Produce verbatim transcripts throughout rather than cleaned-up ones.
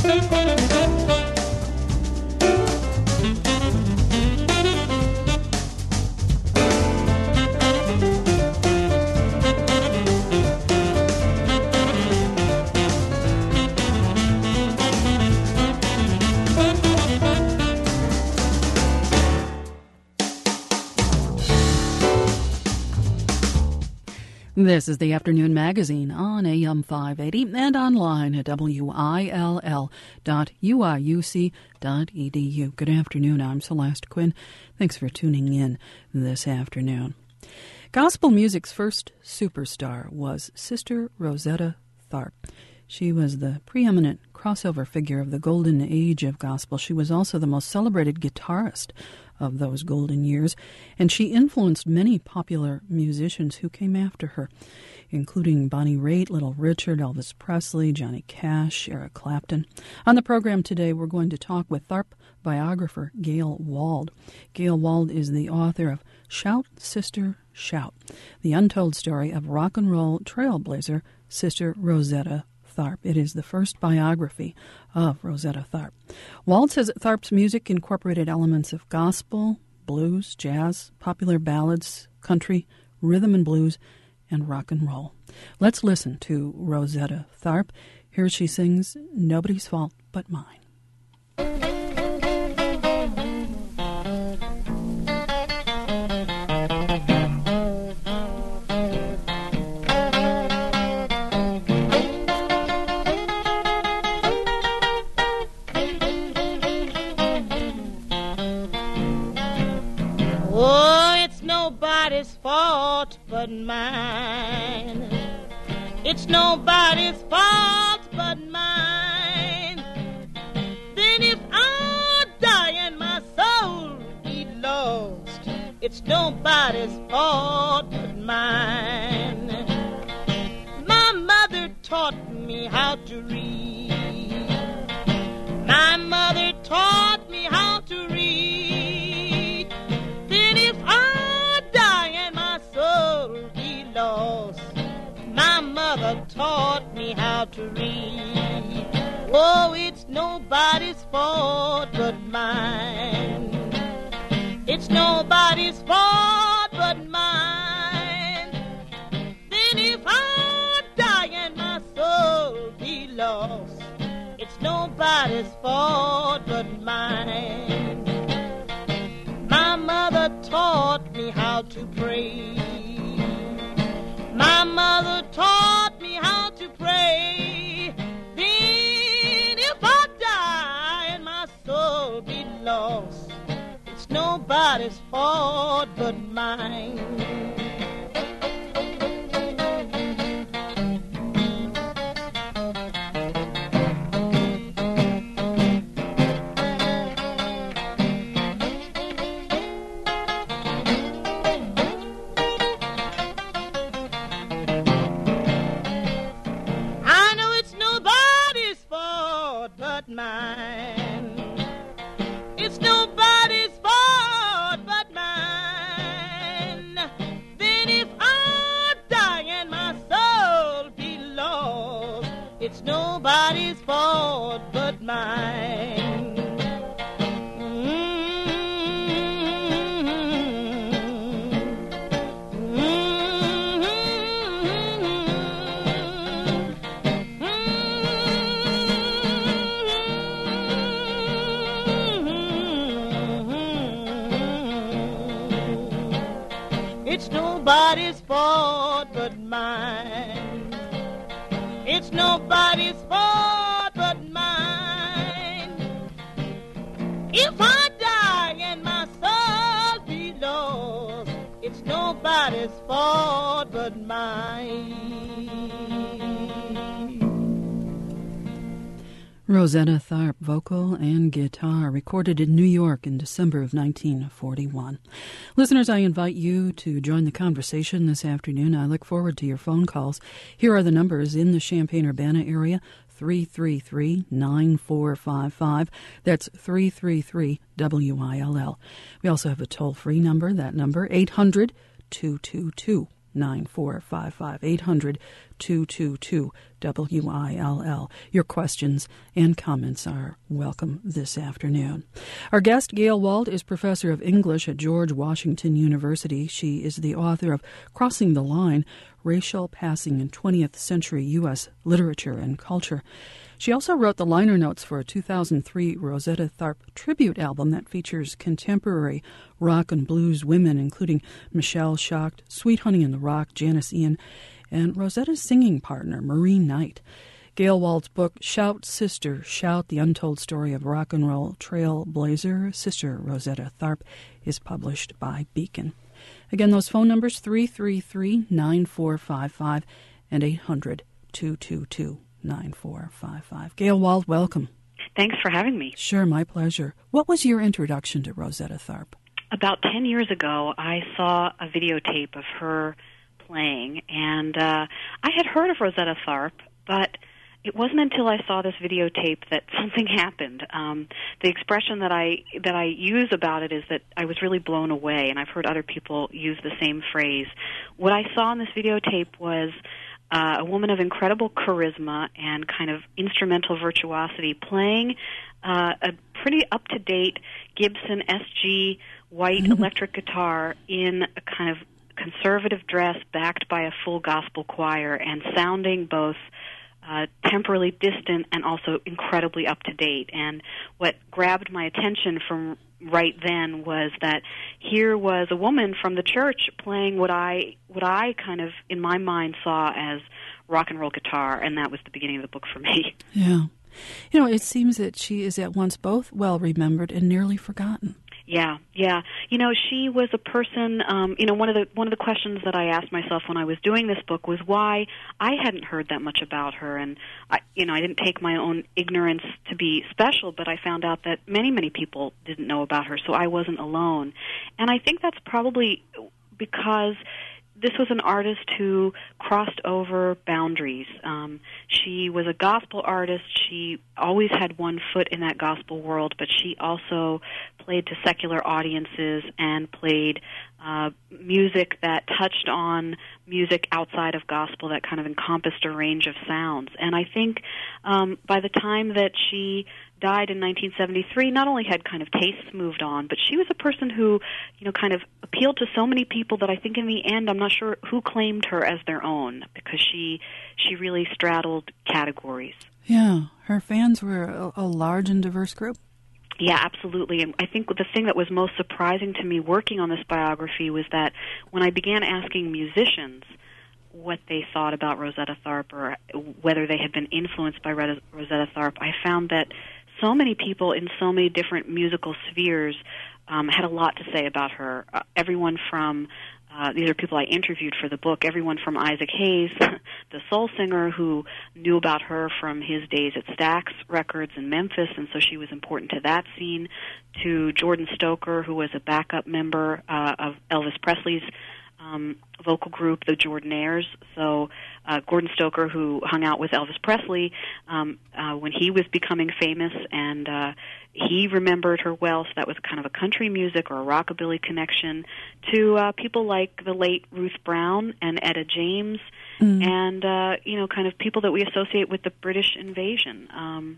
This is the Afternoon Magazine on A M five eighty and online at W I L L dot U I U C dot E D U. Good afternoon. I'm Celeste Quinn. Thanks for tuning in this afternoon. Gospel music's first superstar was Sister Rosetta Tharpe. She was the preeminent crossover figure of the golden age of gospel. She was also the most celebrated guitarist of those golden years, and she influenced many popular musicians who came after her, including Bonnie Raitt, Little Richard, Elvis Presley, Johnny Cash, Eric Clapton. On the program today, we're going to talk with Tharpe biographer Gail Wald. Gail Wald is the author of Shout, Sister, Shout, the untold story of rock and roll trailblazer Sister Rosetta Tharpe. It is the first biography of Rosetta Tharpe. Wald says that Tharpe's music incorporated elements of gospel, blues, jazz, popular ballads, country, rhythm and blues, and rock and roll. Let's listen to Rosetta Tharpe. Here she sings Nobody's Fault But Mine. Fault but mine. It's nobody's fault but mine. Then if I die and my soul be lost, it's nobody's fault but mine. My mother taught me how to read. My mother taught me how to read. Then if I lost, my mother taught me how to read. Oh, it's nobody's fault but mine. It's nobody's fault but mine. Then if I die and my soul be lost, it's nobody's fault but mine. My mother taught me how to pray. My mother taught me how to pray. Then if I die and my soul be lost, it's nobody's fault but mine. Nobody's fault but mine. It's nobody's fault but mine. It's nobody's fault but mine. If I die and my soul be lost, it's nobody's fault but mine. Rosetta Tharpe, vocal and guitar, recorded in New York in December of nineteen forty-one. Listeners, I invite you to join the conversation this afternoon. I look forward to your phone calls. Here are the numbers in the Champaign-Urbana area, three three three, nine four five five. That's three three three W I L L. We also have a toll-free number, that number, eight hundred, two two two, nine four five five, eight hundred, two two two, W I L L. Your questions and comments are welcome this afternoon. Our guest, Gail Wald, is professor of English at George Washington University. She is the author of Crossing the Line, Racial Passing in twentieth Century U S Literature and Culture. She also wrote the liner notes for a two thousand three Rosetta Tharpe tribute album that features contemporary rock and blues women, including Michelle Schacht, Sweet Honey in the Rock, Janice Ian, and Rosetta's singing partner, Marie Knight. Gail Wald's book, Shout, Sister, Shout, The Untold Story of Rock and Roll Trailblazer, Sister Rosetta Tharpe, is published by Beacon. Again, those phone numbers, three three three, nine four five five and eight hundred, two two two, nine four five five. Gail Wald, welcome. Thanks for having me. Sure, my pleasure. What was your introduction to Rosetta Tharpe? About ten years ago, I saw a videotape of her playing, and uh, I had heard of Rosetta Tharpe, but it wasn't until I saw this videotape that something happened. Um, the expression that I that I use about it is that I was really blown away, and I've heard other people use the same phrase. What I saw in this videotape was uh, a woman of incredible charisma and kind of instrumental virtuosity playing uh, a pretty up-to-date Gibson S G white electric guitar in a kind of conservative dress backed by a full gospel choir and sounding both uh, temporally distant and also incredibly up-to-date. And what grabbed my attention from right then was that here was a woman from the church playing what I what I kind of, in my mind, saw as rock and roll guitar, and that was the beginning of the book for me. Yeah. You know, it seems that she is at once both well-remembered and nearly forgotten. Yeah, yeah. You know, she was a person, um, you know, one of the one of the questions that I asked myself when I was doing this book was why I hadn't heard that much about her. And, I, you know, I didn't take my own ignorance to be special, but I found out that many, many people didn't know about her, so I wasn't alone. And I think that's probably because this was an artist who crossed over boundaries. Um, she was a gospel artist. She always had one foot in that gospel world, but she also played to secular audiences and played uh, music that touched on music outside of gospel that kind of encompassed a range of sounds. And I think um, by the time that she died in nineteen seventy-three, not only had kind of tastes moved on, but she was a person who, you know, kind of appealed to so many people that I think in the end I'm not sure who claimed her as their own, because she she really straddled categories. Yeah, her fans were a, a large and diverse group. Yeah, absolutely. And I think the thing that was most surprising to me working on this biography was that when I began asking musicians what they thought about Rosetta Tharpe or whether they had been influenced by Rosetta Tharpe, I found that so many people in so many different musical spheres um, had a lot to say about her. Uh, everyone from, uh, these are people I interviewed for the book, everyone from Isaac Hayes, the soul singer who knew about her from his days at Stax Records in Memphis, and so she was important to that scene, to Jordan Stoker, who was a backup member uh, of Elvis Presley's Um, vocal group, the Jordanaires. So uh, Gordon Stoker, who hung out with Elvis Presley um, uh, when he was becoming famous, and uh, he remembered her well, so that was kind of a country music or a rockabilly connection, to uh, people like the late Ruth Brown and Etta James, mm. and, uh, you know, kind of people that we associate with the British invasion. Um,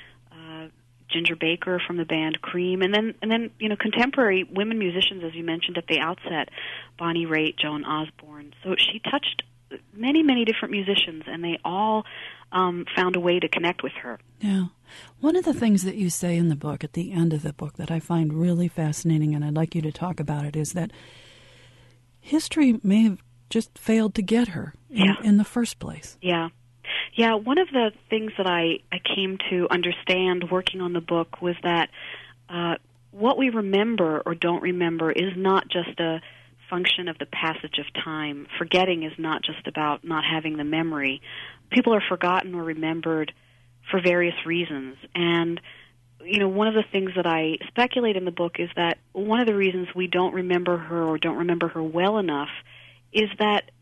uh, Ginger Baker from the band Cream, and then and then you know contemporary women musicians, as you mentioned at the outset, Bonnie Raitt, Joan Osborne. So she touched many many different musicians, and they all um, found a way to connect with her. Yeah, one of the things that you say in the book, at the end of the book, that I find really fascinating, and I'd like you to talk about it, is that history may have just failed to get her in, yeah. in the first place. Yeah. Yeah, one of the things that I, I came to understand working on the book was that uh, what we remember or don't remember is not just a function of the passage of time. Forgetting is not just about not having the memory. People are forgotten or remembered for various reasons. And, you know, one of the things that I speculate in the book is that one of the reasons we don't remember her or don't remember her well enough is that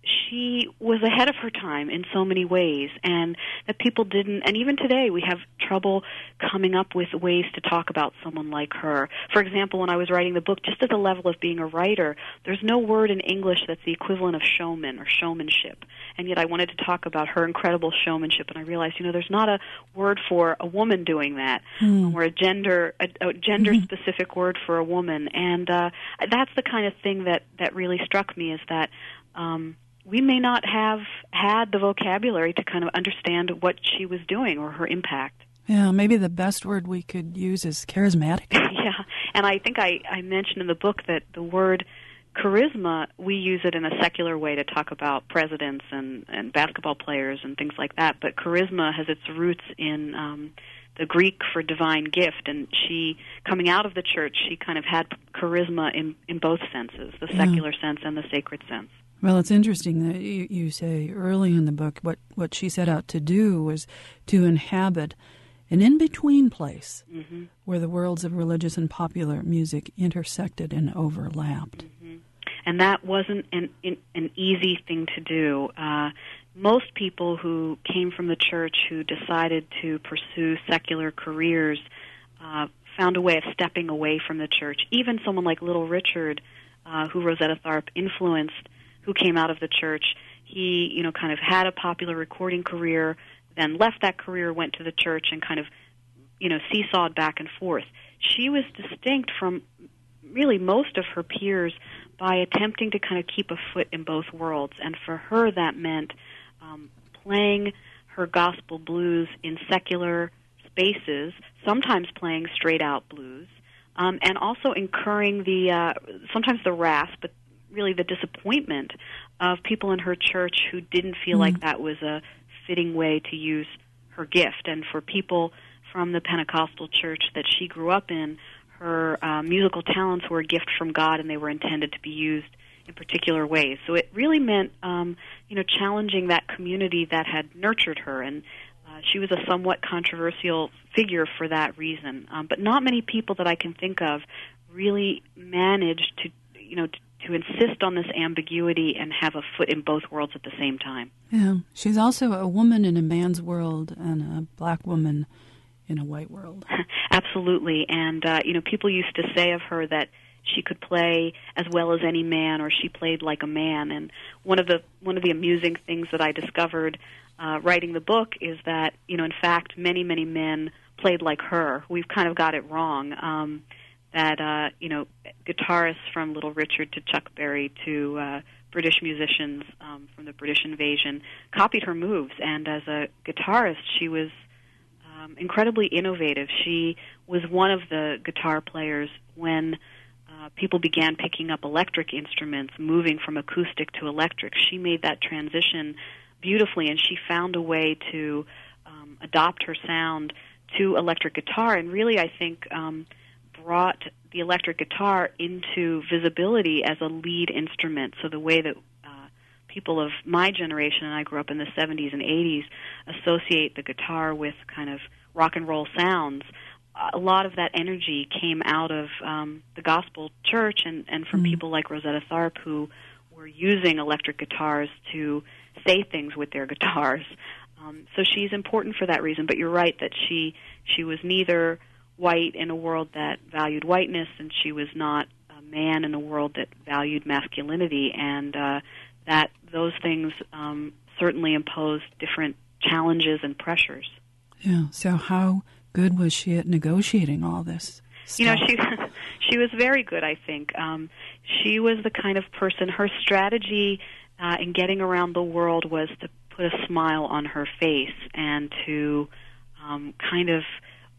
she was ahead of her time in so many ways, and that people didn't, and even today we have trouble coming up with ways to talk about someone like her. For example, when I was writing the book, just at the level of being a writer, there's no word in English that's the equivalent of showman or showmanship, and yet I wanted to talk about her incredible showmanship, and I realized, you know, there's not a word for a woman doing that, mm. or a gender a, a gender-specific mm-hmm. word for a woman, and uh, that's the kind of thing that, that really struck me, is that um, we may not have had the vocabulary to kind of understand what she was doing or her impact. Yeah, maybe the best word we could use is charismatic. Yeah, and I think I, I mentioned in the book that the word charisma, we use it in a secular way to talk about presidents and, and basketball players and things like that, but charisma has its roots in um, the Greek for divine gift, and she, coming out of the church, she kind of had charisma in, in both senses, the yeah. secular sense and the sacred sense. Well, it's interesting that you, you say early in the book what, what she set out to do was to inhabit an in-between place mm-hmm. where the worlds of religious and popular music intersected and overlapped. Mm-hmm. And that wasn't an, an easy thing to do. Uh, most people who came from the church who decided to pursue secular careers uh, found a way of stepping away from the church. Even someone like Little Richard, uh, who Rosetta Tharpe influenced, who came out of the church, he, you know, kind of had a popular recording career, then left that career, went to the church, and kind of, you know, seesawed back and forth. She was distinct from really most of her peers by attempting to kind of keep a foot in both worlds, and for her that meant um, playing her gospel blues in secular spaces, sometimes playing straight-out blues, um, and also incurring the, uh, sometimes the wrath, but really the disappointment of people in her church who didn't feel mm. like that was a fitting way to use her gift. And for people from the Pentecostal church that she grew up in, her uh, musical talents were a gift from God, and they were intended to be used in particular ways. So it really meant, um, you know, challenging that community that had nurtured her, and uh, she was a somewhat controversial figure for that reason. Um, but not many people that I can think of really managed to, you know, to to insist on this ambiguity and have a foot in both worlds at the same time. Yeah, she's also a woman in a man's world and a black woman in a white world. Absolutely, and uh, you know, people used to say of her that she could play as well as any man, or she played like a man. And one of the one of the amusing things that I discovered uh, writing the book is that, you know, in fact, many many men played like her. We've kind of got it wrong. Um, that, uh, you know, guitarists from Little Richard to Chuck Berry to uh, British musicians um, from the British invasion copied her moves. And as a guitarist, she was um, incredibly innovative. She was one of the guitar players when uh, people began picking up electric instruments, moving from acoustic to electric. She made that transition beautifully, and she found a way to um, adopt her sound to electric guitar. And really, I think... Um, brought the electric guitar into visibility as a lead instrument. So the way that uh, people of my generation, and I grew up in the seventies and eighties, associate the guitar with kind of rock and roll sounds, a lot of that energy came out of um, the gospel church and, and from mm-hmm. people like Rosetta Tharpe, who were using electric guitars to say things with their guitars. Um, so she's important for that reason, but you're right that she she was neither white in a world that valued whiteness, and she was not a man in a world that valued masculinity, and uh, that those things um, certainly imposed different challenges and pressures. Yeah, so how good was she at negotiating all this stuff? You know, she she was very good, I think. Um, she was the kind of person, her strategy uh, in getting around the world was to put a smile on her face and to um, kind of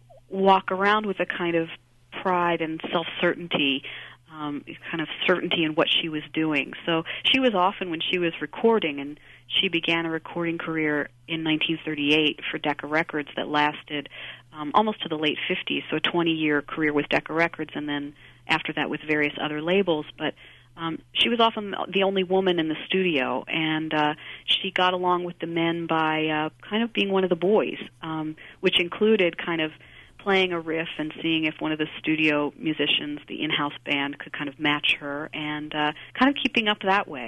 walk around with a kind of pride and self-certainty, um, kind of certainty in what she was doing. So she was often, when she was recording, and she began a recording career in nineteen thirty-eight for Decca Records that lasted um, almost to the late fifties, so a twenty-year career with Decca Records, and then after that with various other labels. But um, she was often the only woman in the studio, and uh, she got along with the men by uh, kind of being one of the boys, um, which included kind of playing a riff and seeing if one of the studio musicians, the in-house band, could kind of match her, and uh, kind of keeping up that way.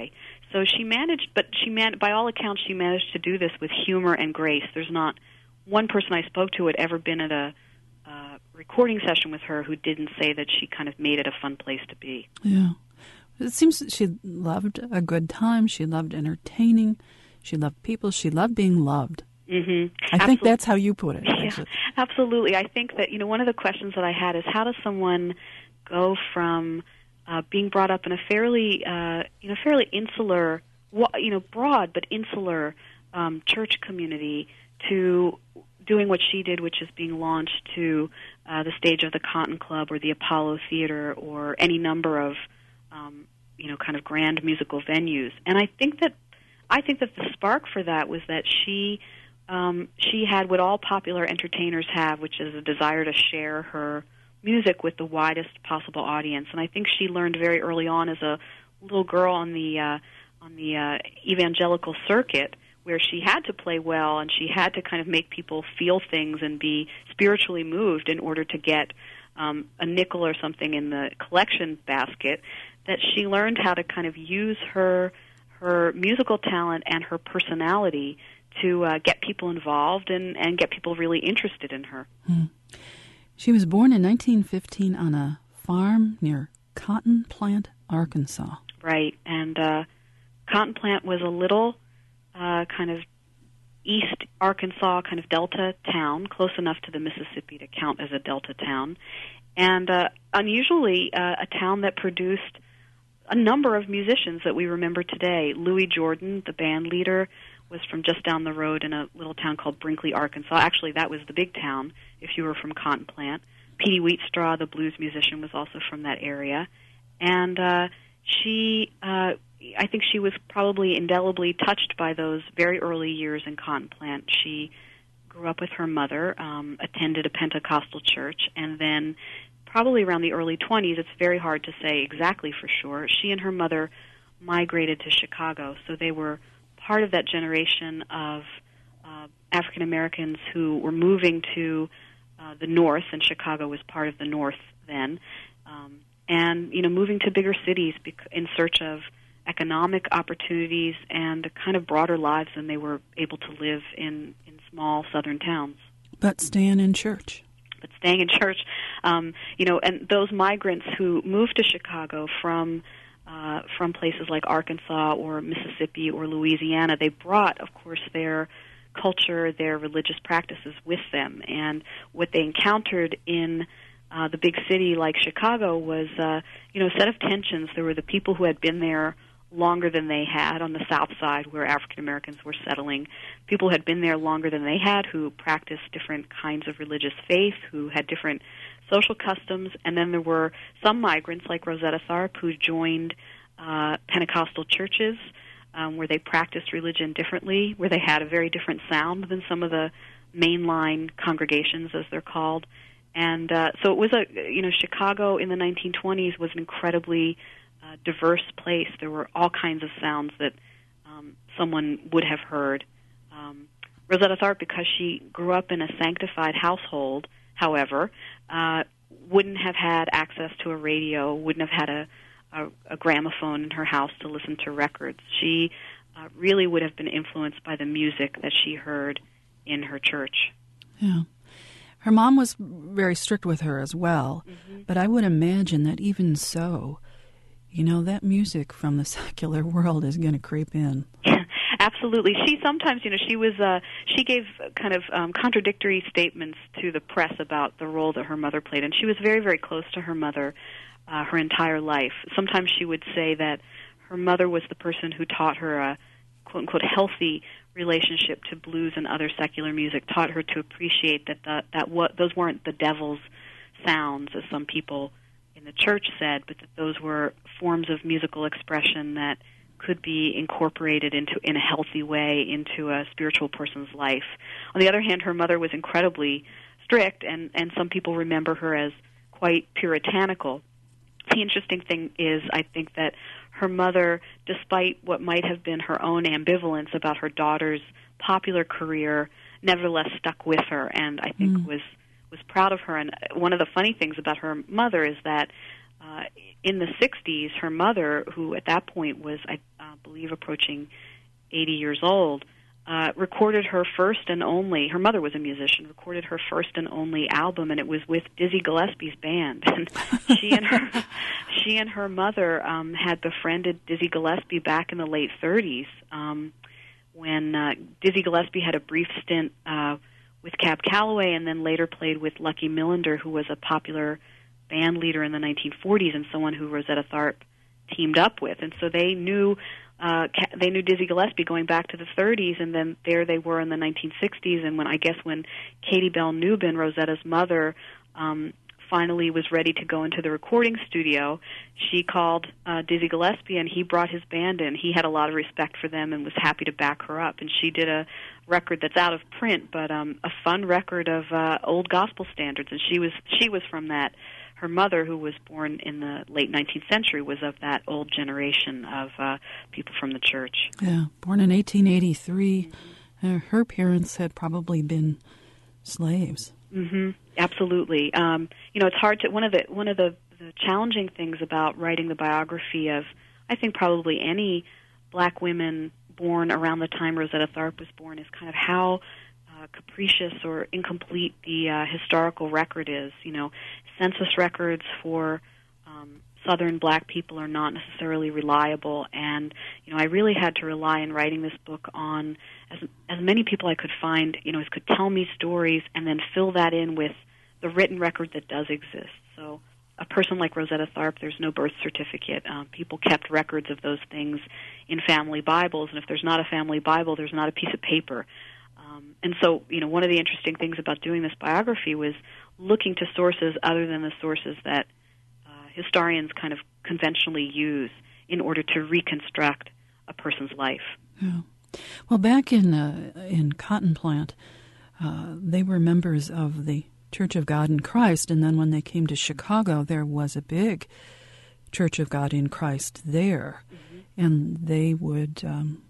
So she managed, but she man, by all accounts, she managed to do this with humor and grace. There's not one person I spoke to had ever been at a uh, recording session with her who didn't say that she kind of made it a fun place to be. Yeah. It seems that she loved a good time. She loved entertaining. She loved people. She loved being loved. Mm-hmm. I Absol- think that's how you put it. Yeah, absolutely. I think that, you know, one of the questions that I had is how does someone go from uh, being brought up in a fairly, uh, you know, fairly insular, you know, broad but insular um, church community to doing what she did, which is being launched to uh, the stage of the Cotton Club or the Apollo Theater or any number of, um, you know, kind of grand musical venues. And I think that I think that the spark for that was that she um, she had what all popular entertainers have, which is a desire to share her music with the widest possible audience. And I think she learned very early on as a little girl on the uh, on the uh, evangelical circuit, where she had to play well and she had to kind of make people feel things and be spiritually moved in order to get um, a nickel or something in the collection basket, that she learned how to kind of use her her musical talent and her personality to uh, get people involved and, and get people really interested in her. Hmm. She was born in nineteen fifteen on a farm near Cotton Plant, Arkansas. Right, and uh, Cotton Plant was a little uh, kind of East Arkansas, kind of delta town, close enough to the Mississippi to count as a delta town, and uh, unusually uh, a town that produced a number of musicians that we remember today. Louis Jordan, the band leader, was from just down the road in a little town called Brinkley, Arkansas. Actually, that was the big town if you were from Cotton Plant. Petey Wheatstraw, the blues musician, was also from that area. And uh, she, uh, I think she was probably indelibly touched by those very early years in Cotton Plant. She grew up with her mother, um, attended a Pentecostal church, and then probably around the early twenties, it's very hard to say exactly for sure, she and her mother migrated to Chicago. So they were part of that generation of uh, African Americans who were moving to uh, the north, and Chicago was part of the north then, um, and you know, moving to bigger cities bec- in search of economic opportunities and kind of broader lives than they were able to live in, in small southern towns. But staying in church. But staying in church, um, you know, and those migrants who moved to Chicago from uh, from places like Arkansas or Mississippi or Louisiana, they brought, of course, their culture, their religious practices with them. And what they encountered in uh, the big city like Chicago was, uh, you know, a set of tensions. There were the people who had been there longer than they had on the south side where African Americans were settling. People who had been there longer than they had, who practiced different kinds of religious faith, who had different social customs. And then there were some migrants like Rosetta Tharpe who joined uh, Pentecostal churches um, where they practiced religion differently, where they had a very different sound than some of the mainline congregations, as they're called. And uh, so it was a, you know, Chicago in the nineteen twenties was an incredibly Uh, diverse place. There were all kinds of sounds that um, someone would have heard. Um, Rosetta Tharpe, because she grew up in a sanctified household, however, uh, wouldn't have had access to a radio, wouldn't have had a, a, a gramophone in her house to listen to records. She uh, really would have been influenced by the music that she heard in her church. Yeah. Her mom was very strict with her as well, mm-hmm. but I would imagine that even so, you know, that music from the secular world is going to creep in. Yeah, absolutely. She sometimes, you know, she was, uh, she gave kind of um, contradictory statements to the press about the role that her mother played, and she was very, very close to her mother uh, her entire life. Sometimes she would say that her mother was the person who taught her a quote-unquote healthy relationship to blues and other secular music, taught her to appreciate that the, that what those weren't the devil's sounds, as some people in the church said, but that those were forms of musical expression that could be incorporated into in a healthy way into a spiritual person's life. On the other hand, her mother was incredibly strict, and, and some people remember her as quite puritanical. The interesting thing is, I think that her mother, despite what might have been her own ambivalence about her daughter's popular career, nevertheless stuck with her, and I think mm. was was proud of her. And one of the funny things about her mother is that uh, in the sixties, her mother, who at that point was, I uh, believe approaching eighty years old, uh, recorded her first and only, her mother was a musician, recorded her first and only album, and it was with Dizzy Gillespie's band. And she and her she and her mother um, had befriended Dizzy Gillespie back in the late thirties, um, when uh, Dizzy Gillespie had a brief stint uh, with Cab Calloway, and then later played with Lucky Millinder, who was a popular band leader in the nineteen forties and someone who Rosetta Tharpe teamed up with. And so they knew uh, they knew Dizzy Gillespie going back to the thirties, and then there they were in the nineteen sixties. And when I guess when Katie Bell Newbin, Rosetta's mother, um, finally was ready to go into the recording studio, she called uh, Dizzy Gillespie, and he brought his band in. He had a lot of respect for them and was happy to back her up. And she did a record that's out of print, but um, a fun record of uh, old gospel standards. And she was she was from that. Her mother, who was born in the late nineteenth century, was of that old generation of uh, people from the church. Yeah, born in eighteen eighty-three. Uh, her parents had probably been slaves. Mm-hmm. Absolutely. Um, you know, it's hard to. One of the one of the, the challenging things about writing the biography of, I think, probably any black women born around the time Rosetta Tharpe was born is kind of how uh, capricious or incomplete the uh, historical record is. You know, census records for um, Southern black people are not necessarily reliable, and you know, I really had to rely in writing this book on as as many people I could find, you know, as could tell me stories, and then fill that in with the written record that does exist. So a person like Rosetta Tharpe, there's no birth certificate. Um, people kept records of those things in family Bibles, and if there's not a family Bible, there's not a piece of paper. Um, and so, you know, one of the interesting things about doing this biography was looking to sources other than the sources that uh, historians kind of conventionally use in order to reconstruct a person's life. Yeah. Well, back in uh, in Cotton Plant, uh, they were members of the Church of God in Christ, and then when they came to Chicago, there was a big Church of God in Christ there, mm-hmm. and they would um,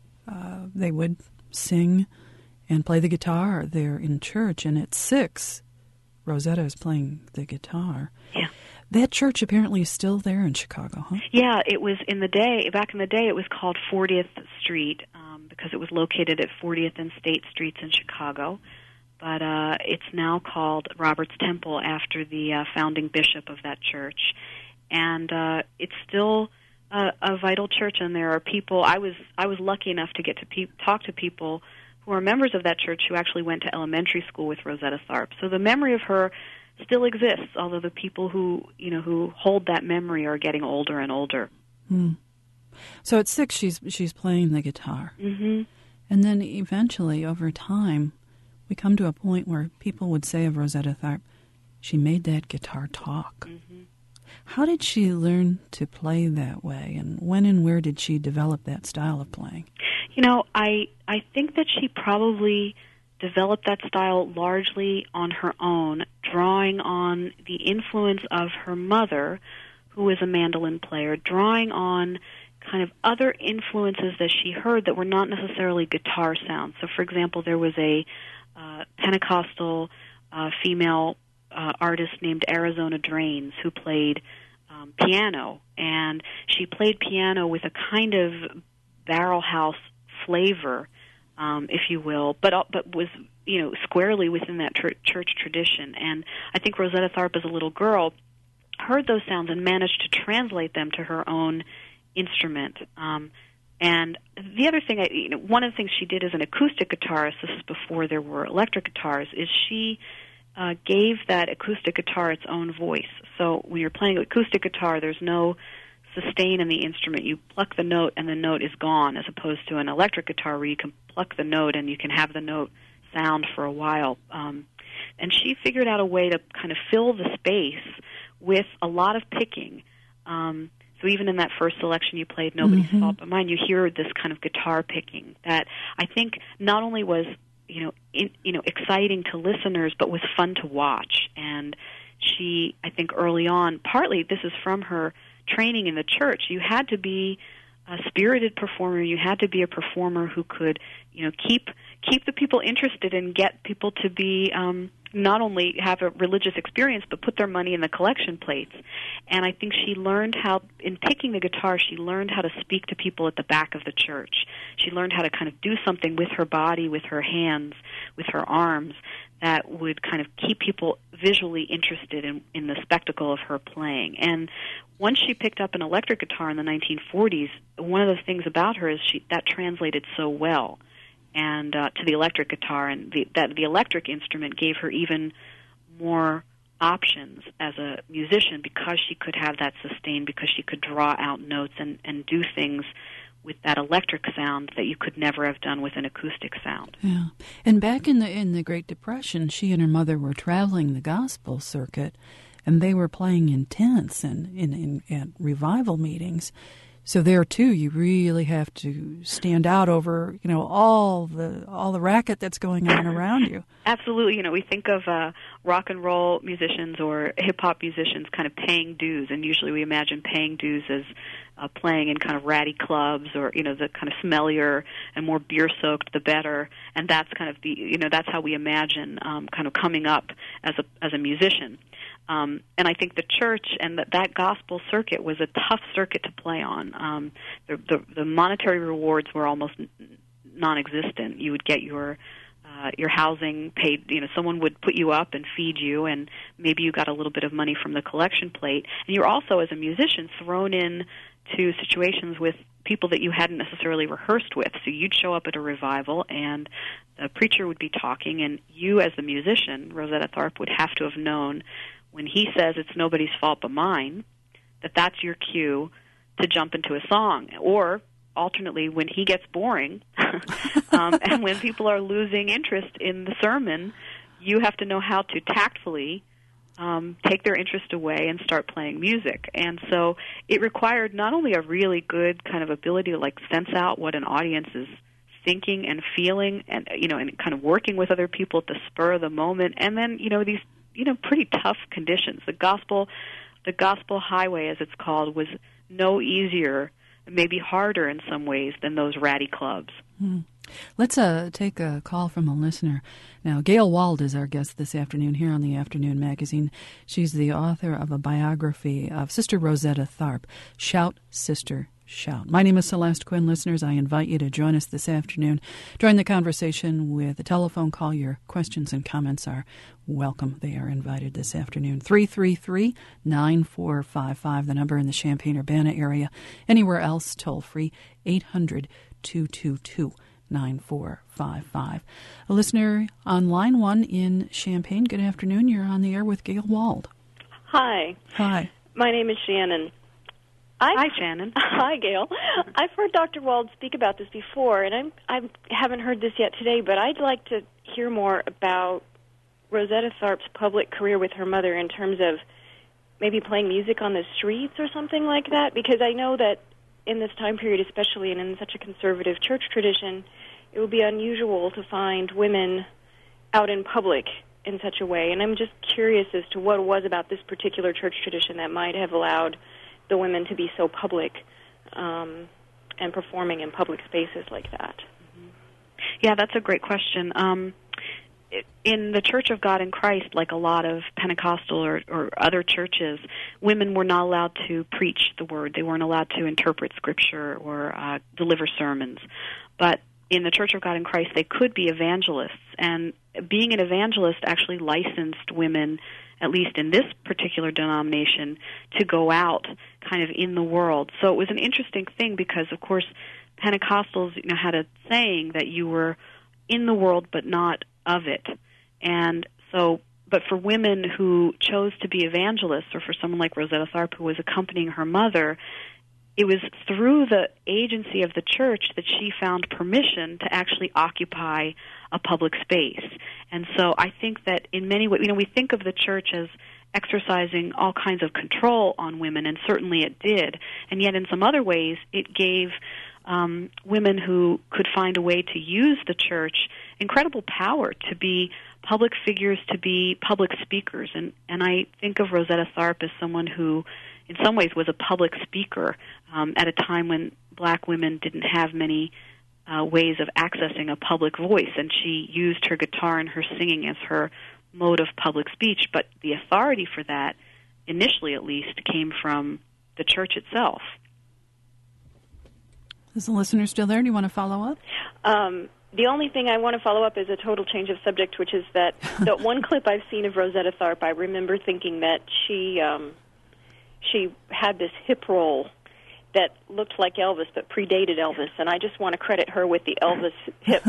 uh, they would sing and play the guitar there in church. And at six, Rosetta is playing the guitar. Yeah. That church apparently is still there in Chicago, huh? Yeah, it was in the day, back in the day, it was called fortieth Street um, because it was located at fortieth and State Streets in Chicago. But uh, it's now called Robert's Temple after the uh, founding bishop of that church. And uh, it's still a, a vital church, and there are people, I was I was lucky enough to get to pe- talk to people who are members of that church who actually went to elementary school with Rosetta Tharpe. So the memory of her still exists, although the people who, you know, who hold that memory are getting older and older. Hmm. So at six, she's she's playing the guitar. Mm-hmm. And then eventually, over time, we come to a point where people would say of Rosetta Tharpe, she made that guitar talk. Mm-hmm. How did she learn to play that way, and when and where did she develop that style of playing? You know, I I think that she probably developed that style largely on her own, drawing on the influence of her mother, who was a mandolin player, drawing on kind of other influences that she heard that were not necessarily guitar sounds. So, for example, there was a uh, Pentecostal uh, female uh, artist named Arizona Drains who played um, piano, and she played piano with a kind of barrel house flavor, Um, if you will, but but was, you know, squarely within that tr- church tradition. And I think Rosetta Tharpe, as a little girl, heard those sounds and managed to translate them to her own instrument. Um, and the other thing, I, you know, one of the things she did as an acoustic guitarist, this is before there were electric guitars, is she uh, gave that acoustic guitar its own voice. So when you're playing acoustic guitar, there's no sustain in the instrument. You pluck the note and the note is gone, as opposed to an electric guitar where you can pluck the note and you can have the note sound for a while. Um, and she figured out a way to kind of fill the space with a lot of picking. Um, so even in that first selection you played, Nobody's mm-hmm. Fault But Mine, you hear this kind of guitar picking that I think not only was, you know, in, you know, exciting to listeners, but was fun to watch. And she, I think early on, partly this is from her training in the church, you had to be a spirited performer. You had to be a performer who could, you know, keep keep the people interested and get people to be um, not only have a religious experience, but put their money in the collection plates. And I think she learned how, in picking the guitar, she learned how to speak to people at the back of the church. She learned how to kind of do something with her body, with her hands, with her arms, that would kind of keep people visually interested in, in the spectacle of her playing. And once she picked up an electric guitar in the nineteen forties, one of the things about her is she that translated so well and uh, to the electric guitar, and the, that the electric instrument gave her even more options as a musician because she could have that sustain, because she could draw out notes and, and do things with that electric sound that you could never have done with an acoustic sound. Yeah. And back in the in the Great Depression, she and her mother were traveling the gospel circuit, and they were playing in tents and in, in at revival meetings. So there too, you really have to stand out over, you know, all the all the racket that's going on around you. Absolutely. You know, we think of uh, rock and roll musicians or hip hop musicians kind of paying dues, and usually we imagine paying dues as uh, playing in kind of ratty clubs, or, you know, the kind of smellier and more beer soaked the better. And that's kind of the, you know, that's how we imagine um, kind of coming up as a as a musician. Um, and I think the church and that, that gospel circuit was a tough circuit to play on. Um, the, the, the monetary rewards were almost n- non-existent. You would get your uh, your housing paid. You know, someone would put you up and feed you, and maybe you got a little bit of money from the collection plate. And you're also, as a musician, thrown in to situations with people that you hadn't necessarily rehearsed with. So you'd show up at a revival, and the preacher would be talking, and you, as the musician, Rosetta Tharpe, would have to have known, when he says it's nobody's fault but mine, that that's your cue to jump into a song. Or, alternately, when he gets boring, um, and when people are losing interest in the sermon, you have to know how to tactfully um, take their interest away and start playing music. And so it required not only a really good kind of ability to, like, sense out what an audience is thinking and feeling, and, you know, and kind of working with other people at the spur of the moment, and then, you know, these you know, pretty tough conditions. The gospel, the gospel highway, as it's called, was no easier, maybe harder in some ways, than those ratty clubs. Hmm. Let's uh, take a call from a listener. Now, Gail Wald is our guest this afternoon here on the Afternoon Magazine. She's the author of a biography of Sister Rosetta Tharpe, Shout, Sister, Shout. My name is Celeste Quinn. Listeners, I invite you to join us this afternoon. Join the conversation with a telephone call. Your questions and comments are welcome. They are invited this afternoon. three three three, nine four five five, the number in the Champaign-Urbana area. Anywhere else, toll free, eight hundred, two two two, nine four five five. A listener on line one in Champaign. Good afternoon. You're on the air with Gail Wald. Hi. Hi. My name is Shannon. I've, Hi, Shannon. Hi, Gail. I've heard Doctor Wald speak about this before, and I'm, I haven't heard this yet today, but I'd like to hear more about Rosetta Tharpe's public career with her mother in terms of maybe playing music on the streets or something like that, because I know that in this time period especially, and in such a conservative church tradition, it would be unusual to find women out in public in such a way. And I'm just curious as to what it was about this particular church tradition that might have allowed the women to be so public um, and performing in public spaces like that. Yeah, that's a great question. Um, in the Church of God in Christ, like a lot of Pentecostal or, or other churches, women were not allowed to preach the word. They weren't allowed to interpret Scripture or uh, deliver sermons. But in the Church of God in Christ, they could be evangelists. And being an evangelist actually licensed women, at least in this particular denomination, to go out kind of in the world. So it was an interesting thing because, of course, Pentecostals, you know, had a saying that you were in the world but not of it. And so, but for women who chose to be evangelists, or for someone like Rosetta Tharpe who was accompanying her mother, it was through the agency of the church that she found permission to actually occupy a public space. And so I think that in many ways, you know, we think of the church as exercising all kinds of control on women, and certainly it did. And yet in some other ways, it gave um, women who could find a way to use the church incredible power to be public figures, to be public speakers. And, and I think of Rosetta Tharpe as someone who, in some ways, was a public speaker um, at a time when black women didn't have many uh, ways of accessing a public voice, and she used her guitar and her singing as her mode of public speech, but the authority for that, initially at least, came from the church itself. Is the listener still there? Do you want to follow up? Um, the only thing I want to follow up is a total change of subject, which is that the one clip I've seen of Rosetta Tharpe, I remember thinking that she um, she had this hip roll that looked like Elvis but predated Elvis, and I just want to credit her with the Elvis hips.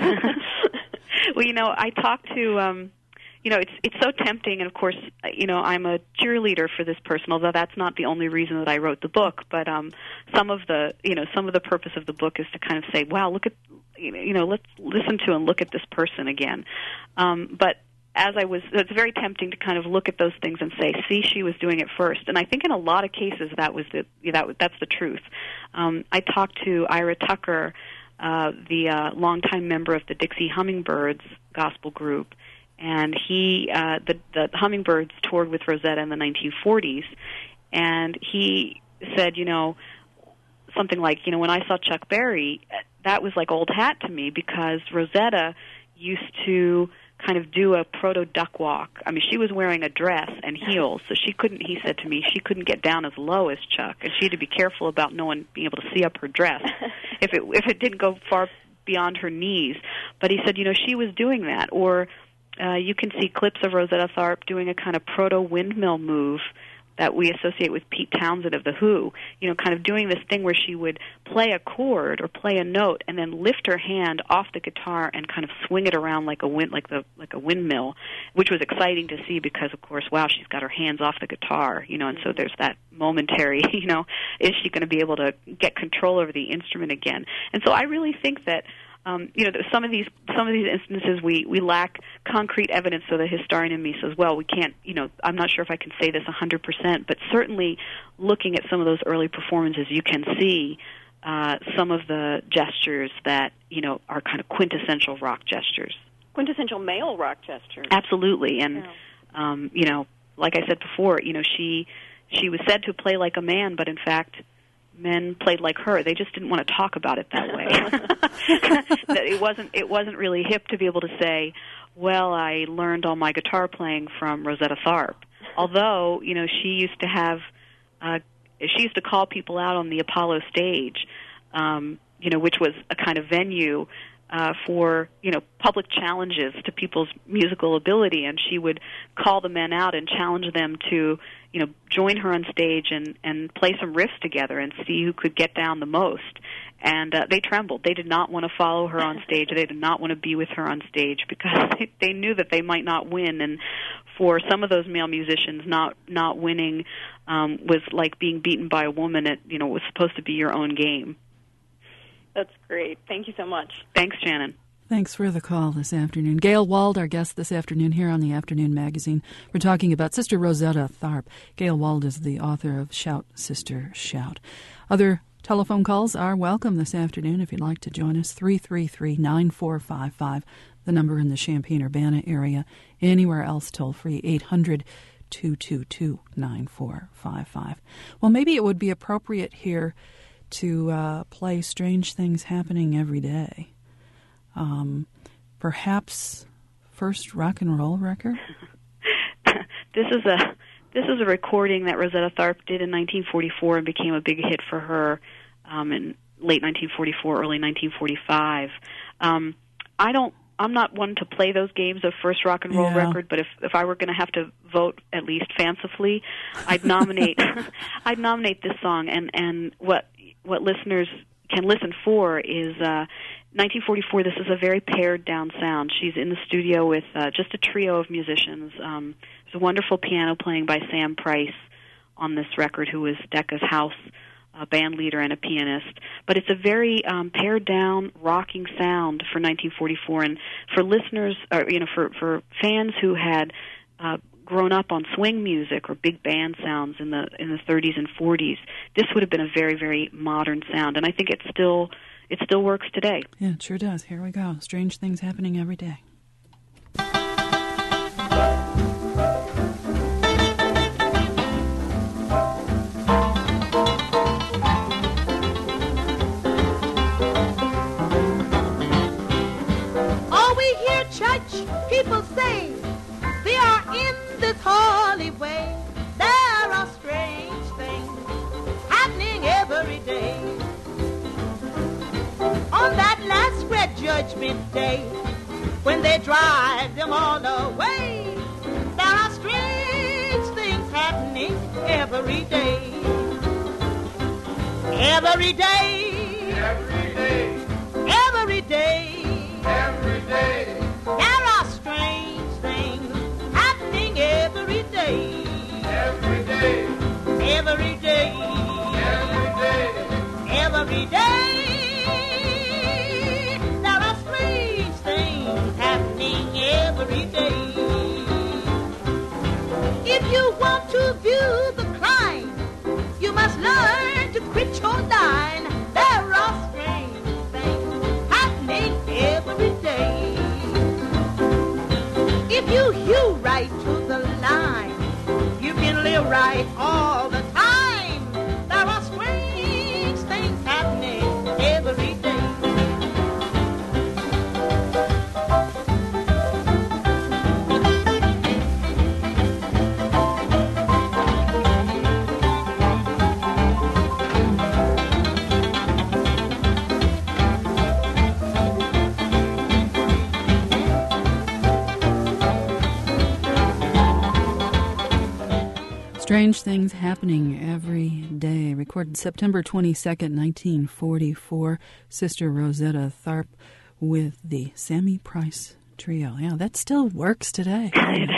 Well, you know, I talked to, um, you know, it's it's so tempting, and of course, you know, I'm a cheerleader for this person, although that's not the only reason that I wrote the book. But um, some of the, you know, some of the purpose of the book is to kind of say, wow, look at, you know, let's listen to and look at this person again. Um, but as I was, it's very tempting to kind of look at those things and say, see, she was doing it first. And I think in a lot of cases that was the, that that's the truth. Um, I talked to Ira Tucker, uh, the uh, longtime member of the Dixie Hummingbirds gospel group, and he, uh, the, the Hummingbirds toured with Rosetta in the nineteen forties, and he said, you know, something like, you know, when I saw Chuck Berry, that was like old hat to me because Rosetta used to kind of do a proto-duck walk. I mean, she was wearing a dress and heels, so she couldn't, he said to me, she couldn't get down as low as Chuck, and she had to be careful about no one being able to see up her dress if it if it didn't go far beyond her knees. But he said, you know, she was doing that. Or uh, you can see clips of Rosetta Tharpe doing a kind of proto-windmill move that we associate with Pete Townsend of The Who, you know, kind of doing this thing where she would play a chord or play a note and then lift her hand off the guitar and kind of swing it around like a wind, like the like a windmill, which was exciting to see because, of course, wow, she's got her hands off the guitar, you know, and so there's that momentary, you know, is she going to be able to get control over the instrument again? And so I really think that Um, you know, some of these some of these instances we, we lack concrete evidence, so the historian in me says, well, we can't, you know, I'm not sure if I can say this one hundred percent, but certainly looking at some of those early performances, you can see uh, some of the gestures that, you know, are kind of quintessential rock gestures. Quintessential male rock gestures. Absolutely. And, yeah. um, you know, like I said before, you know, she she was said to play like a man, but in fact, men played like her. They just didn't want to talk about it that way. That it wasn't it wasn't really hip to be able to say, well, I learned all my guitar playing from Rosetta Tharpe. Although, you know, she used to have, uh, she used to call people out on the Apollo stage, um, you know, which was a kind of venue uh, for, you know, public challenges to people's musical ability, and she would call the men out and challenge them to, you know, join her on stage and, and play some riffs together and see who could get down the most. And uh, they trembled. They did not want to follow her on stage. They did not want to be with her on stage because they, they knew that they might not win. And for some of those male musicians, not not winning um, was like being beaten by a woman. It, you know, was supposed to be your own game. That's great. Thank you so much. Thanks, Shannon. Thanks for the call this afternoon. Gail Wald, our guest this afternoon here on the Afternoon Magazine. We're talking about Sister Rosetta Tharpe. Gail Wald is the author of Shout, Sister, Shout. Other telephone calls are welcome this afternoon if you'd like to join us. three three three, nine four five five, the number in the Champaign-Urbana area. Anywhere else, toll free, eight hundred, two two two, nine four five five. Well, maybe it would be appropriate here to uh, play Strange Things Happening Every Day. Um, perhaps first rock and roll record? This is a this is a recording that Rosetta Tharpe did in nineteen forty-four and became a big hit for her um, in late nineteen forty-four, early nineteen forty-five. Um, I don't. I'm not one to play those games of first rock and roll yeah. record, but if if I were going to have to vote, at least fancifully, I'd nominate I'd nominate this song. And and what what listeners can listen for is uh, nineteen forty-four. This is a very pared down sound. She's in the studio with uh, just a trio of musicians. Um, there's a wonderful piano playing by Sam Price on this record, who was Decca's house a band leader and a pianist, but it's a very um, pared down, rocking sound for nineteen forty-four. And for listeners, or you know, for for fans who had uh, grown up on swing music or big band sounds in the in the thirties and forties, this would have been a very very modern sound. And I think it still it still works today. Yeah, it sure does. Here we go. Strange Things Happening Every Day. People say holy way. There are strange things happening every day. On that last great judgment day, when they drive them all away, there are strange things happening every day. Every day, every day, every day, every day. There are strange things happening every day. Every day, Every day, every day, every day. There are strange things happening every day. If you want to view the crime, you must learn to quit your line. There are strange things happening every day. If you hew right to the line, you can live right all the time. There are strange things happening every day. Strange Things Happening Every Day, recorded September twenty-second, nineteen forty-four. Sister Rosetta Tharpe with the Sammy Price Trio. Yeah, that still works today.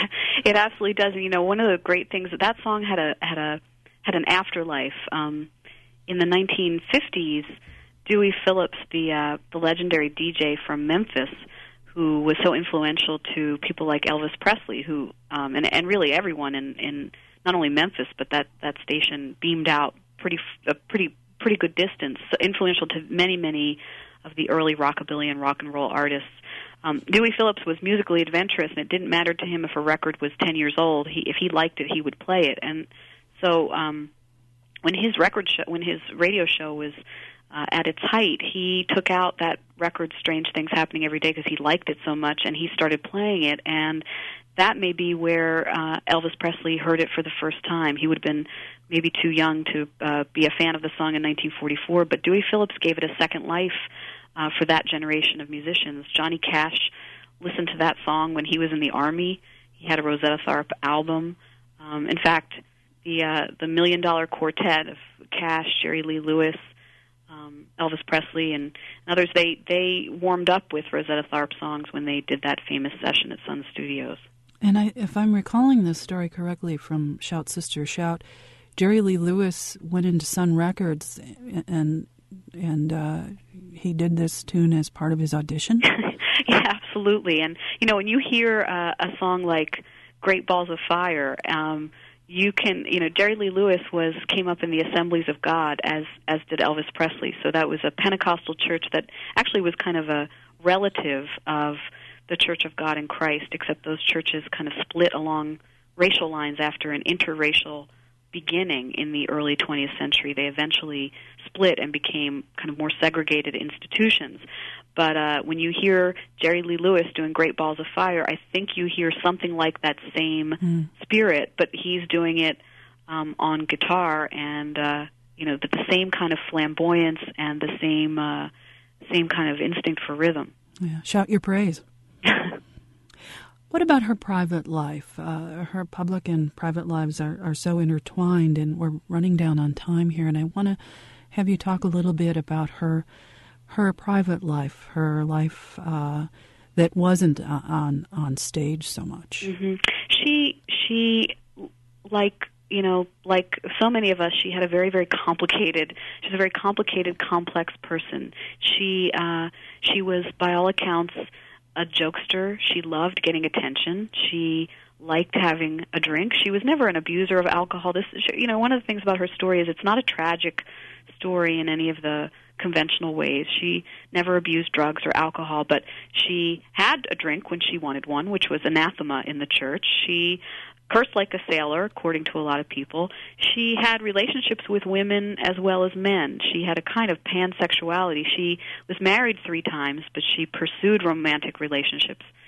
It absolutely does. And, you know, one of the great things that that song had a had a had an afterlife. Um, in the nineteen fifties, Dewey Phillips, the uh, the legendary D J from Memphis, who was so influential to people like Elvis Presley, who um, and and really everyone in in not only Memphis, but that, that station beamed out pretty a pretty pretty good distance, so influential to many many of the early rockabilly and rock and roll artists. Um, Dewey Phillips was musically adventurous, and it didn't matter to him if a record was ten years old. He, if he liked it, he would play it. And so, um, when his record show, when his radio show was uh, at its height, he took out that record "Strange Things Happening Every Day" because he liked it so much, and he started playing it. And that may be where uh, Elvis Presley heard it for the first time. He would have been maybe too young to uh, be a fan of the song in nineteen forty-four, but Dewey Phillips gave it a second life uh, for that generation of musicians. Johnny Cash listened to that song when he was in the Army. He had a Rosetta Tharpe album. Um, in fact, the uh, the Million Dollar Quartet of Cash, Jerry Lee Lewis, um, Elvis Presley, and others, they, they warmed up with Rosetta Tharpe songs when they did that famous session at Sun Studios. And I, if I'm recalling this story correctly from Shout Sister Shout, Jerry Lee Lewis went into Sun Records and and uh, he did this tune as part of his audition? Yeah, absolutely. And, you know, when you hear uh, a song like Great Balls of Fire, um, you can, you know, Jerry Lee Lewis was came up in the Assemblies of God, as as did Elvis Presley. So that was a Pentecostal church that actually was kind of a relative of the Church of God in Christ, except those churches kind of split along racial lines after an interracial beginning in the early twentieth century. They eventually split and became kind of more segregated institutions. But uh, when you hear Jerry Lee Lewis doing Great Balls of Fire, I think you hear something like that same mm. spirit, but he's doing it um, on guitar, and uh, you know, the, the same kind of flamboyance and the same uh, same kind of instinct for rhythm. Yeah, shout your praise. What about her private life? Uh, her public and private lives are, are so intertwined, and we're running down on time here, and I want to have you talk a little bit about her her private life, her life uh, that wasn't uh, on on stage so much. Mm-hmm. She she like you know like so many of us, she had a very very complicated. She's a very complicated, complex person. She uh, she was, by all accounts, a jokester. She loved getting attention. She liked having a drink. She was never an abuser of alcohol. This, you know, one of the things about her story is it's not a tragic story in any of the conventional ways. She never abused drugs or alcohol, but she had a drink when she wanted one, which was anathema in the church. She cursed like a sailor, according to a lot of people. She had relationships with women as well as men. She had a kind of pansexuality. She was married three times, but she pursued romantic relationships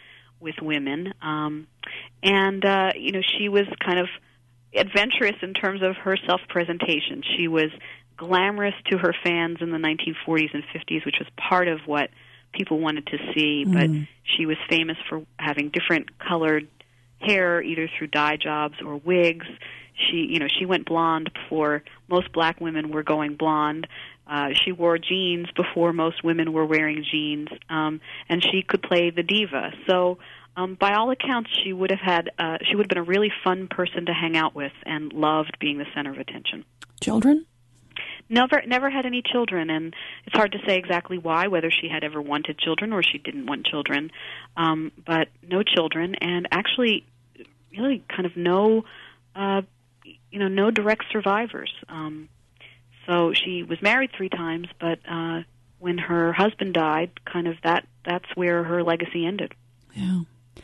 with women, um, and uh, you know, she was kind of adventurous in terms of her self-presentation. She was glamorous to her fans in the nineteen forties and fifties, which was part of what people wanted to see, but Mm. she was famous for having different colored hair, either through dye jobs or wigs. She, you know, she went blonde before most black women were going blonde. Uh, she wore jeans before most women were wearing jeans, um, and she could play the diva. So, um, by all accounts, she would have had, uh, she would have been a really fun person to hang out with, and loved being the center of attention. Children? Never, never had any children, and it's hard to say exactly why, whether she had ever wanted children or she didn't want children. Um, but no children, and actually, really, kind of no, uh, you know, no direct survivors. Um, so she was married three times, but uh, when her husband died, kind of that that's where her legacy ended. Yeah.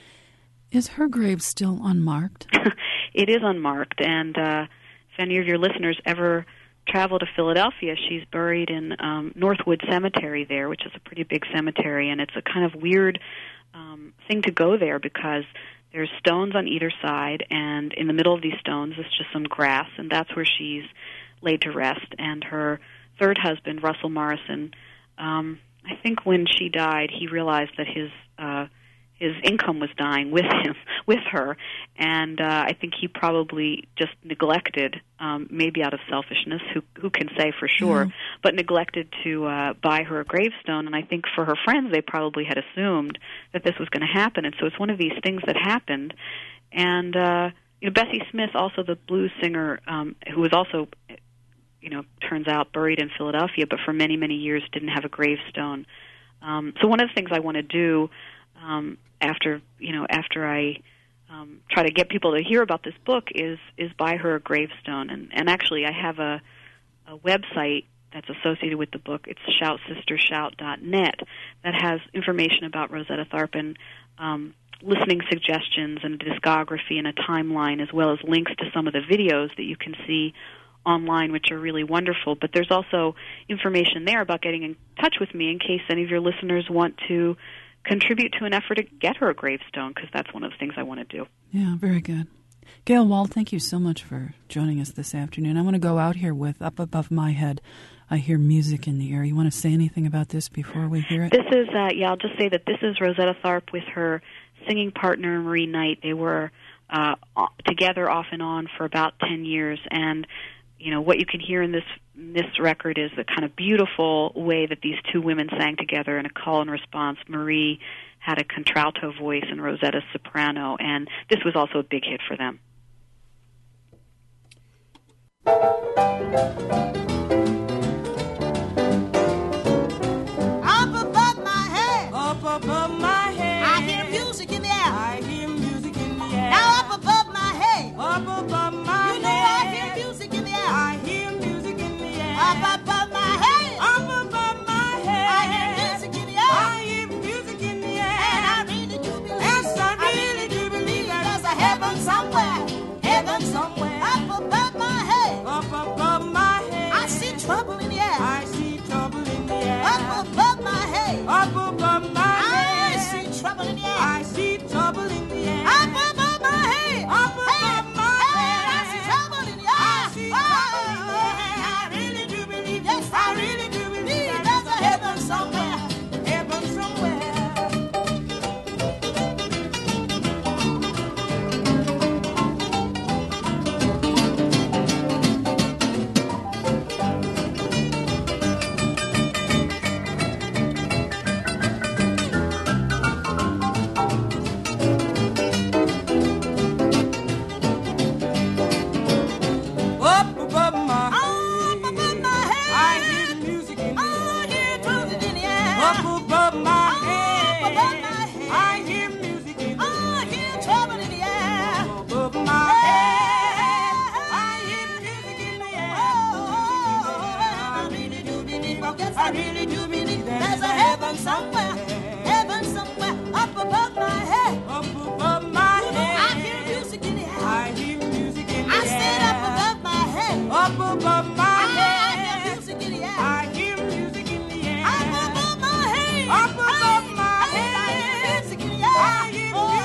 Is her grave still unmarked? It is unmarked, and uh, if any of your listeners ever travel to Philadelphia, she's buried in um, Northwood Cemetery there, which is a pretty big cemetery, and it's a kind of weird um, thing to go there because there's stones on either side, and in the middle of these stones is just some grass, and that's where she's laid to rest. And her third husband, Russell Morrison, um, I think when she died, he realized that his uh, his income was dying with him, with her, and uh, I think he probably just neglected, um, maybe out of selfishness, who who can say for sure, Mm. but neglected to uh, buy her a gravestone. And I think for her friends, they probably had assumed that this was going to happen, and so it's one of these things that happened. And uh, you know, Bessie Smith, also the blues singer, um, who was also, you know, turns out buried in Philadelphia, but for many many years didn't have a gravestone. Um, so one of the things I want to do. Um, after you know, after I um, try to get people to hear about this book, is is buy her a gravestone, and and actually I have a, a website that's associated with the book. It's shout sister shout dot net that has information about Rosetta Tharpe and um, listening suggestions and a discography and a timeline, as well as links to some of the videos that you can see online, which are really wonderful. But there's also information there about getting in touch with me in case any of your listeners want to contribute to an effort to get her a gravestone, because that's one of the things I want to do. Yeah, very good. Gail Wald, thank you so much for joining us this afternoon. I want to go out here with Up Above My Head. I hear music in the air. You want to say anything about this before we hear it? This is, uh, yeah, I'll just say that this is Rosetta Tharpe with her singing partner, Marie Knight. They were uh, together off and on for about ten years, and you know, what you can hear in this this record is the kind of beautiful way that these two women sang together in a call and response. Marie had a contralto voice and Rosetta's soprano, and this was also a big hit for them. Up above my head, Up above my head, I hear music in the air. I hear music in the air. Now up above my head, Up above my you know head, I hear music in the air. I hear music in the air. Up above my head, Up above my head, I hear music in the air. I hear music in the air. And I really do believe, Yes, I really do believe that there's a heaven somewhere, heaven somewhere. Up above my head, Up above my head, I see trouble in the air. I see trouble in the air. Up above my head, Up above my I head, see trouble in the air. I see trouble in the air. Up above my head, Up above my hey, I head, see trouble in the I air. see Oh, trouble in the air. I really do believe, yes, I really do believe there's that a heaven somewhere. heaven somewhere. Up above my Up above my head, I hear music in the I hear trumpet in the air. Up above my Up head, above my head. I hear music in the I hear trouble in the air. above my head, I hear music in the air. Oh, I really do believe, oh, yes, I really do believe there's a heaven somewhere, heaven somewhere up above my head. Up above my You know, I head, hear music in the air. I hear music in the I air. stand up above my head. Up above my I hear head, music in the air. I hear music in the air. Up above my head. Up above my I hear head, music in the air. I hear Oh,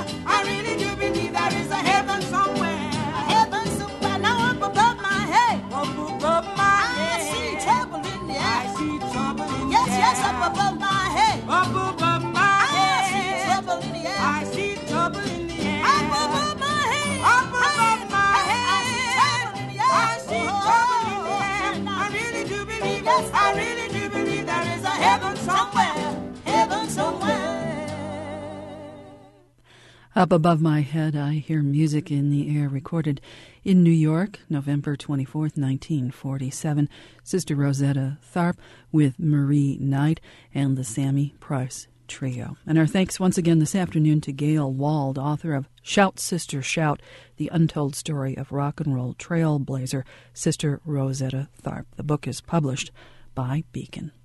I really do believe there is a heaven somewhere. A heaven somewhere. Now up above my head. Up above my head. I see trouble in the air. I see trouble in the air. Yes, yes, up above my head. Up above my head. I see trouble in the air. I see trouble in the air. Up above my head. Up above my head. I see trouble in the air. I really do believe. Yes, I really do believe there is a heaven somewhere. Heaven somewhere. Up above my head, I hear music in the air, recorded in New York, November twenty-fourth, nineteen forty-seven. Sister Rosetta Tharpe with Marie Knight and the Sammy Price Trio. And our thanks once again this afternoon to Gail Wald, author of Shout, Sister, Shout, The Untold Story of Rock and Roll Trailblazer, Sister Rosetta Tharpe. The book is published by Beacon.